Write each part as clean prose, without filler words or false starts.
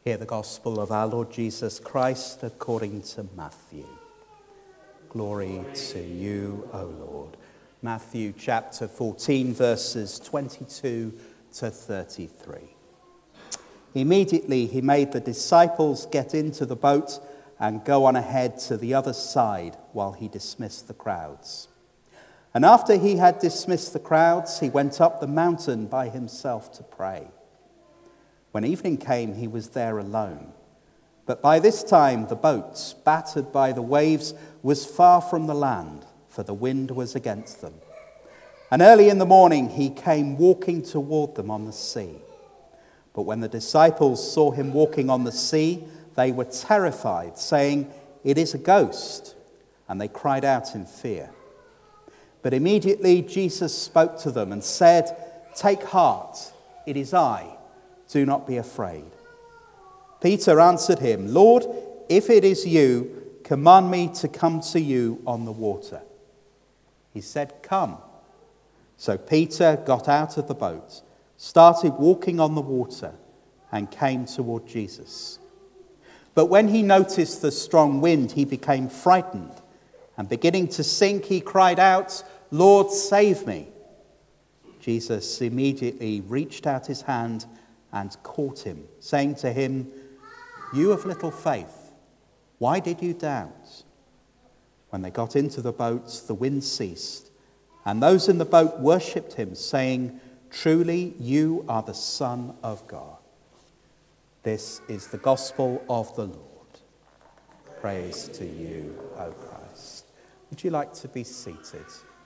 Hear the gospel of our Lord Jesus Christ according to Matthew. Glory to you, O Lord. Matthew chapter 14, verses 22 to 33. Immediately he made the disciples get into the boat and go on ahead to the other side while he dismissed the crowds. And after he had dismissed the crowds, he went up the mountain by himself to pray. When evening came, he was there alone. But by this time the boat, battered by the waves, was far from the land, for the wind was against them. And early in the morning he came walking toward them on the sea. But when the disciples saw him walking on the sea, they were terrified, saying, "It is a ghost," and they cried out in fear. But immediately Jesus spoke to them and said, "Take heart, it is I. Do not be afraid." Peter answered him, "Lord, if it is you, command me to come to you on the water." He said, "Come." So Peter got out of the boat, started walking on the water, and came toward Jesus. But when he noticed the strong wind, he became frightened, and beginning to sink, he cried out, "Lord, save me." Jesus immediately reached out his hand and caught him, saying to him, "You of little faith, why did you doubt?" When they got into the boat, the wind ceased, and those in the boat worshipped him, saying, "Truly you are the Son of God." This is the gospel of the Lord. Praise to you, O Christ. Would you like to be seated?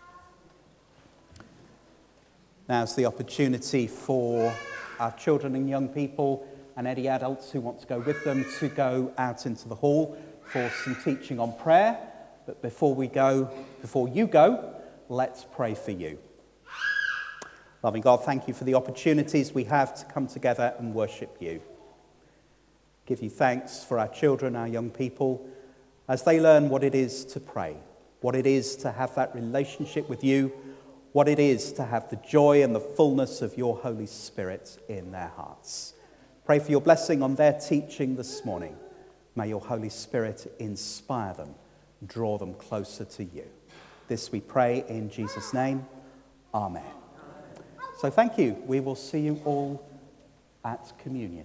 Now's the opportunity for our children and young people and any adults who want to go with them to go out into the hall for some teaching on prayer. But before you go, let's pray for you. Loving God, thank you for the opportunities we have to come together and worship you. Give you thanks for our children, our young people, as they learn what it is to pray, what it is to have that relationship with you, what it is to have the joy and the fullness of your Holy Spirit in their hearts. Pray for your blessing on their teaching this morning. May your Holy Spirit inspire them, draw them closer to you. This we pray in Jesus' name. Amen. So thank you. We will see you all at communion.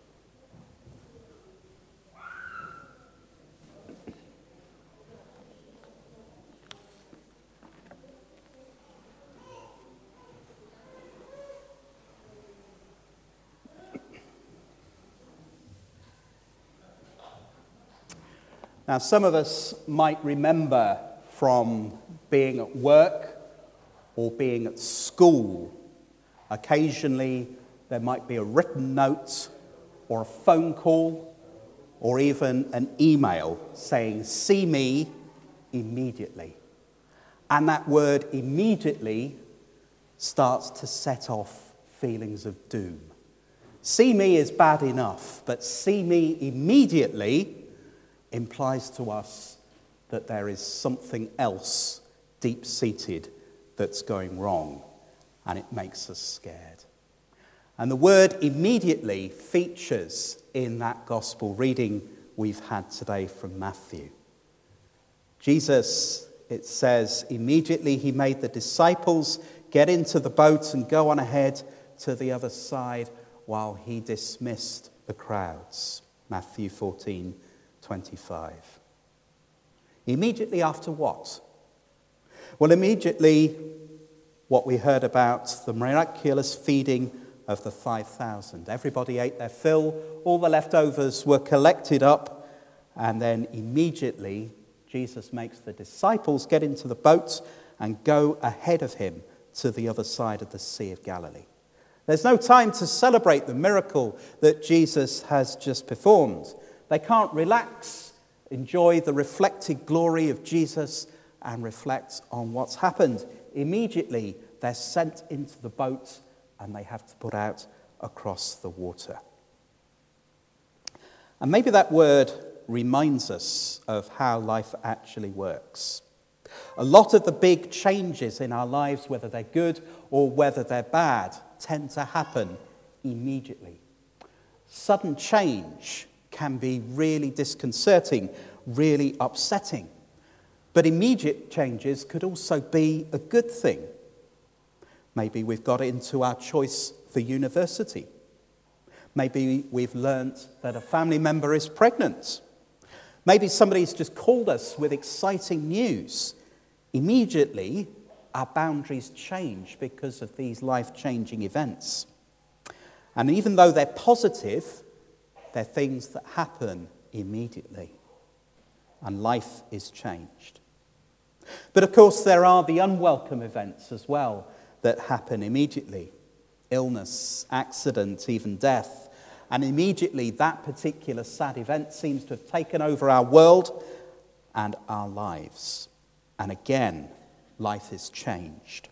Now, some of us might remember from being at work or being at school, occasionally there might be a written note or a phone call or even an email saying, "See me immediately." And that word immediately starts to set off feelings of doom. See me is bad enough, but see me immediately implies to us that there is something else deep-seated that's going wrong, and it makes us scared. And the word immediately features in that gospel reading we've had today from Matthew. Jesus, it says, immediately he made the disciples get into the boat and go on ahead to the other side while he dismissed the crowds. Matthew 14:25. Immediately after what? Well, immediately what we heard about the miraculous feeding of the 5,000. Everybody ate their fill, all the leftovers were collected up, and then immediately Jesus makes the disciples get into the boat and go ahead of him to the other side of the Sea of Galilee. There's no time to celebrate the miracle that Jesus has just performed. They can't relax, enjoy the reflected glory of Jesus, and reflect on what's happened. Immediately, they're sent into the boat and they have to put out across the water. And maybe that word reminds us of how life actually works. A lot of the big changes in our lives, whether they're good or whether they're bad, tend to happen immediately. Sudden change can be really disconcerting, really upsetting. But immediate changes could also be a good thing. Maybe we've got into our choice for university. Maybe we've learnt that a family member is pregnant. Maybe somebody's just called us with exciting news. Immediately, our boundaries change because of these life-changing events. And even though they're positive, they're things that happen immediately. And life is changed. But of course, there are the unwelcome events as well that happen immediately. Illness, accident, even death. And immediately that particular sad event seems to have taken over our world and our lives. And again, life is changed.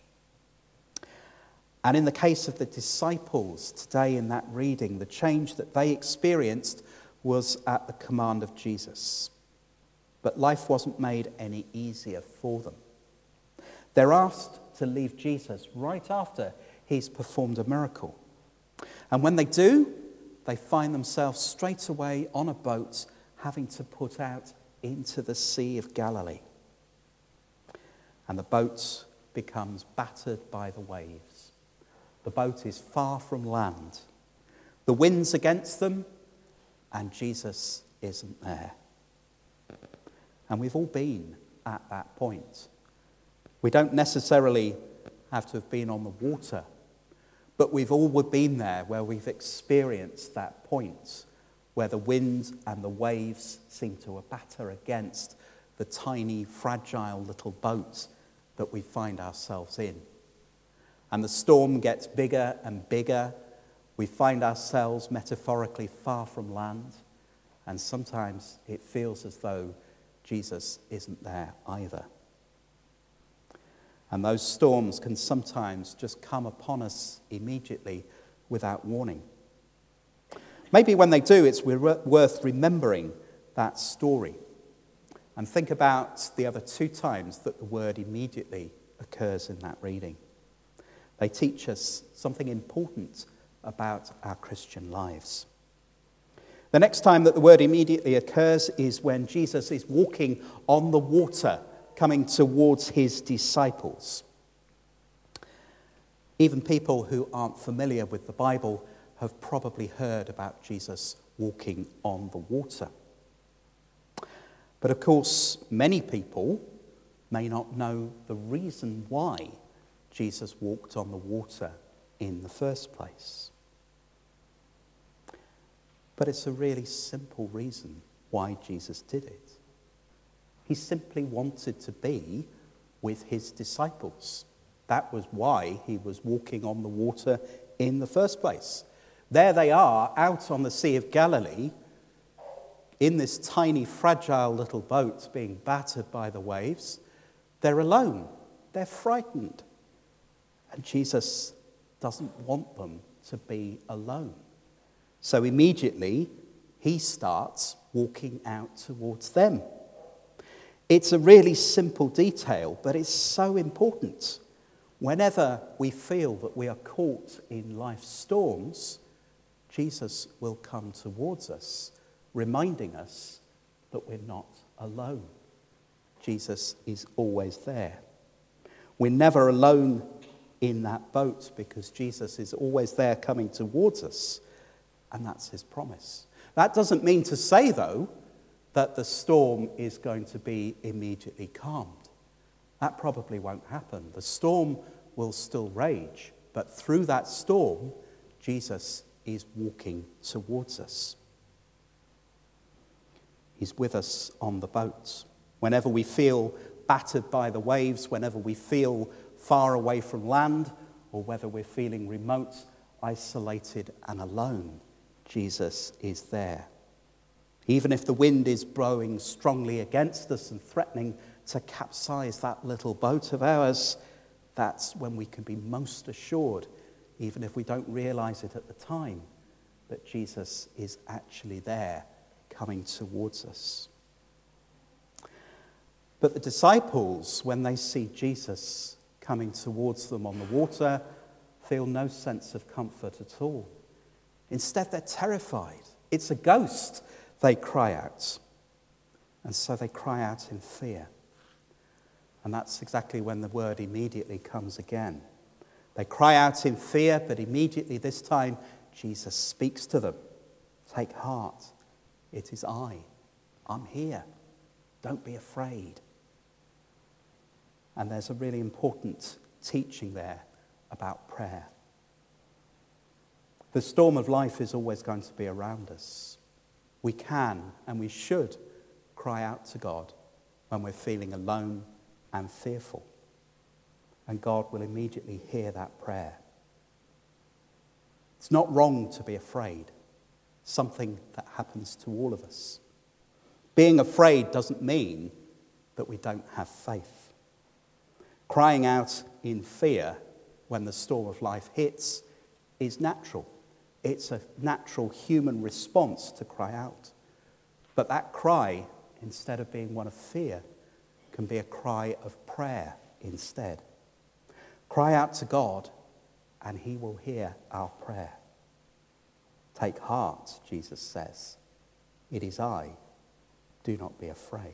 And in the case of the disciples today in that reading, the change that they experienced was at the command of Jesus. But life wasn't made any easier for them. They're asked to leave Jesus right after he's performed a miracle. And when they do, they find themselves straight away on a boat having to put out into the Sea of Galilee. And the boat becomes battered by the waves. The boat is far from land. The wind's against them, and Jesus isn't there. And we've all been at that point. We don't necessarily have to have been on the water, but we've all been there where we've experienced that point where the wind and the waves seem to batter against the tiny, fragile little boat that we find ourselves in. And the storm gets bigger and bigger. We find ourselves metaphorically far from land. And sometimes it feels as though Jesus isn't there either. And those storms can sometimes just come upon us immediately without warning. Maybe when they do, it's worth remembering that story. And think about the other two times that the word immediately occurs in that reading. They teach us something important about our Christian lives. The next time that the word immediately occurs is when Jesus is walking on the water, coming towards his disciples. Even people who aren't familiar with the Bible have probably heard about Jesus walking on the water. But of course, many people may not know the reason why Jesus walked on the water in the first place. But it's a really simple reason why Jesus did it. He simply wanted to be with his disciples. That was why he was walking on the water in the first place. There they are, out on the Sea of Galilee, in this tiny, fragile little boat being battered by the waves. They're alone. They're frightened. And Jesus doesn't want them to be alone. So immediately, he starts walking out towards them. It's a really simple detail, but it's so important. Whenever we feel that we are caught in life's storms, Jesus will come towards us, reminding us that we're not alone. Jesus is always there. We're never alone in that boat because Jesus is always there coming towards us, and that's his promise. That doesn't mean to say, though, that the storm is going to be immediately calmed. That probably won't happen. The storm will still rage, but through that storm, Jesus is walking towards us. He's with us on the boat. Whenever we feel battered by the waves, whenever we feel far away from land, or whether we're feeling remote, isolated, and alone, Jesus is there. Even if the wind is blowing strongly against us and threatening to capsize that little boat of ours, that's when we can be most assured, even if we don't realize it at the time, that Jesus is actually there coming towards us. But the disciples, when they see Jesus coming towards them on the water, feel no sense of comfort at all. Instead, they're terrified. It's a ghost, they cry out. And so they cry out in fear. And that's exactly when the word immediately comes again. They cry out in fear, but immediately this time Jesus speaks to them. Take heart. It is I. I'm here. Don't be afraid. And there's a really important teaching there about prayer. The storm of life is always going to be around us. We can and we should cry out to God when we're feeling alone and fearful. And God will immediately hear that prayer. It's not wrong to be afraid. Something that happens to all of us. Being afraid doesn't mean that we don't have faith. Crying out in fear when the storm of life hits is natural. It's a natural human response to cry out. But that cry, instead of being one of fear, can be a cry of prayer instead. Cry out to God, and he will hear our prayer. Take heart, Jesus says. It is I. Do not be afraid.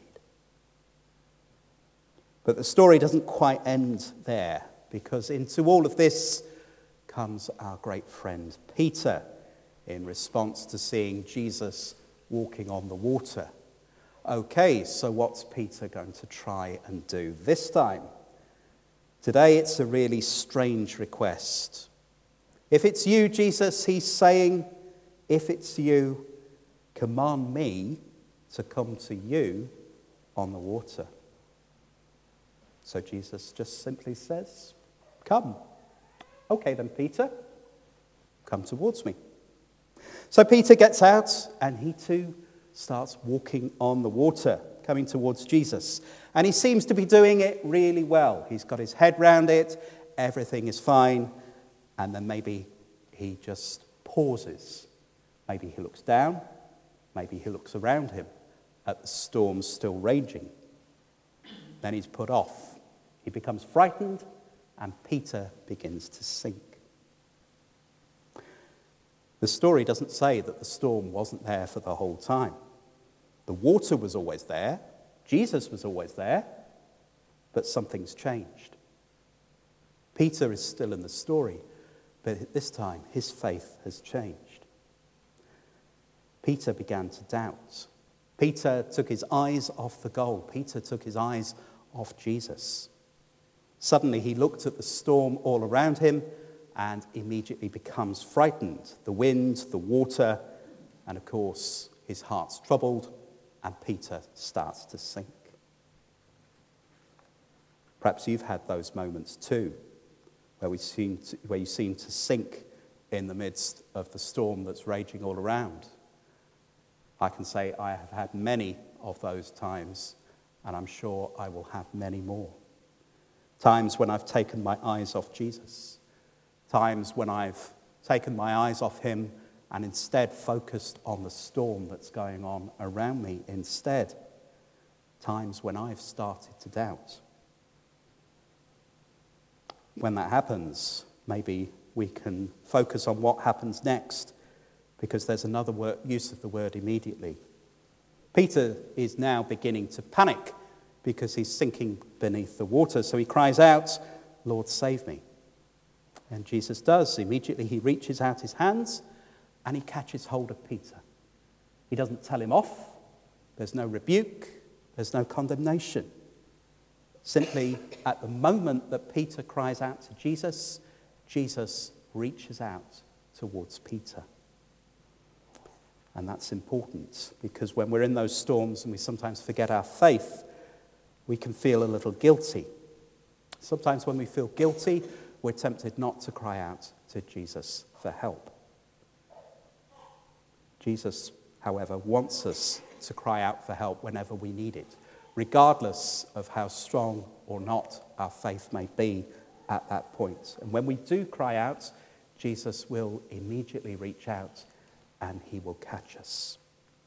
But the story doesn't quite end there, because into all of this comes our great friend Peter in response to seeing Jesus walking on the water. Okay, so what's Peter going to try and do this time? Today it's a really strange request. If it's you, Jesus, he's saying, if it's you, command me to come to you on the water. So Jesus just simply says, come. Okay then, Peter, come towards me. So Peter gets out and he too starts walking on the water, coming towards Jesus. And he seems to be doing it really well. He's got his head round it, everything is fine, and then maybe he just pauses. Maybe he looks down, maybe he looks around him at the storm still raging. Then he's put off. He becomes frightened, and Peter begins to sink. The story doesn't say that the storm wasn't there for the whole time. The water was always there. Jesus was always there. But something's changed. Peter is still in the story, but at this time his faith has changed. Peter began to doubt. Peter took his eyes off the goal. Peter took his eyes off Jesus. Suddenly he looked at the storm all around him and immediately becomes frightened. The wind, the water, and of course his heart's troubled, and Peter starts to sink. Perhaps you've had those moments too, where you seem to sink in the midst of the storm that's raging all around. I can say I have had many of those times, and I'm sure I will have many more. Times when I've taken my eyes off Jesus. Times when I've taken my eyes off him and instead focused on the storm that's going on around me instead. Times when I've started to doubt. When that happens, maybe we can focus on what happens next, because there's another use of the word immediately. Peter is now beginning to panic because he's sinking beneath the water. So he cries out, Lord, save me. And Jesus does. Immediately he reaches out his hands and he catches hold of Peter. He doesn't tell him off. There's no rebuke. There's no condemnation. Simply, at the moment that Peter cries out to Jesus, Jesus reaches out towards Peter. And that's important, because when we're in those storms and we sometimes forget our faith, we can feel a little guilty. Sometimes when we feel guilty, we're tempted not to cry out to Jesus for help. Jesus, however, wants us to cry out for help whenever we need it, regardless of how strong or not our faith may be at that point. And when we do cry out, Jesus will immediately reach out and he will catch us.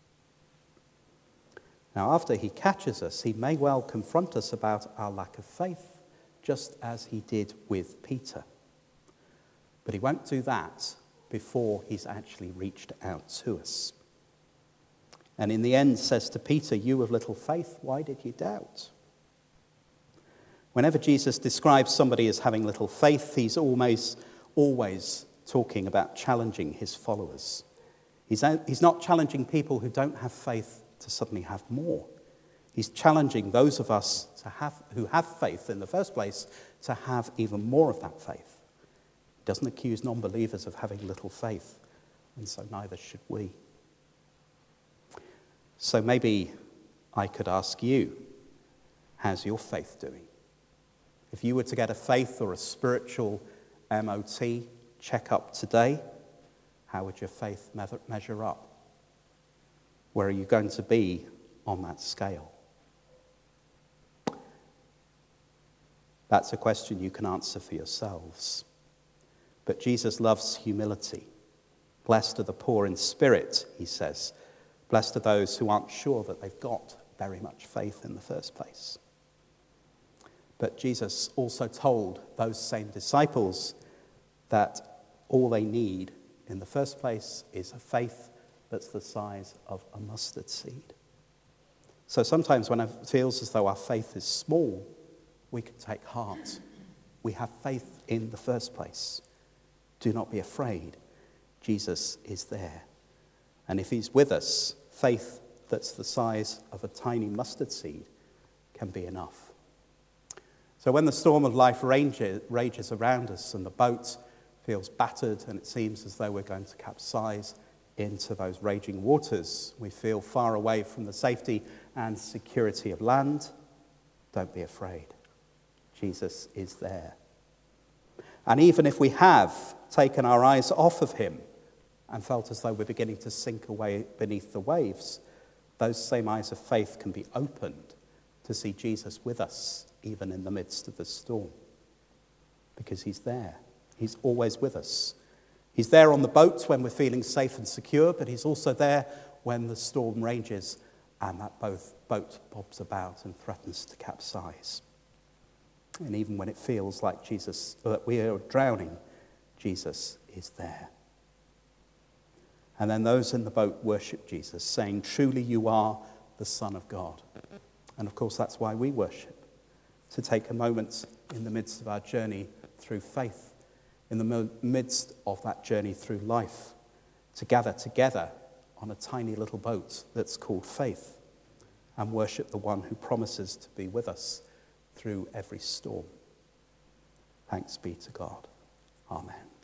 Now, after he catches us, he may well confront us about our lack of faith, just as he did with Peter. But he won't do that before he's actually reached out to us. And in the end says to Peter, "You of little faith, why did you doubt?" Whenever Jesus describes somebody as having little faith, he's always talking about challenging his followers. He's not challenging people who don't have faith to suddenly have more. He's challenging those of us who have faith in the first place to have even more of that faith. He doesn't accuse non-believers of having little faith, and so neither should we. So maybe I could ask you, how's your faith doing? If you were to get a faith or a spiritual MOT check-up today, how would your faith measure up? Where are you going to be on that scale? That's a question you can answer for yourselves. But Jesus loves humility. Blessed are the poor in spirit, he says. Blessed are those who aren't sure that they've got very much faith in the first place. But Jesus also told those same disciples that all they need in the first place is a faith that's the size of a mustard seed. So sometimes when it feels as though our faith is small, we can take heart. We have faith in the first place. Do not be afraid. Jesus is there. And if he's with us, faith that's the size of a tiny mustard seed can be enough. So when the storm of life rages around us and the boat feels battered and it seems as though we're going to capsize into those raging waters, we feel far away from the safety and security of land, don't be afraid. Jesus is there. And even if we have taken our eyes off of him and felt as though we're beginning to sink away beneath the waves, those same eyes of faith can be opened to see Jesus with us, even in the midst of the storm. Because he's there. He's always with us. He's there on the boat when we're feeling safe and secure, but he's also there when the storm rages and that boat bobs about and threatens to capsize. And even when it feels like that we are drowning, Jesus is there. And then those in the boat worship Jesus, saying, "Truly you are the Son of God." And of course, that's why we worship, to take a moment in the midst of our journey through faith, in the midst of that journey through life, to gather together on a tiny little boat that's called faith and worship the one who promises to be with us through every storm. Thanks be to God. Amen.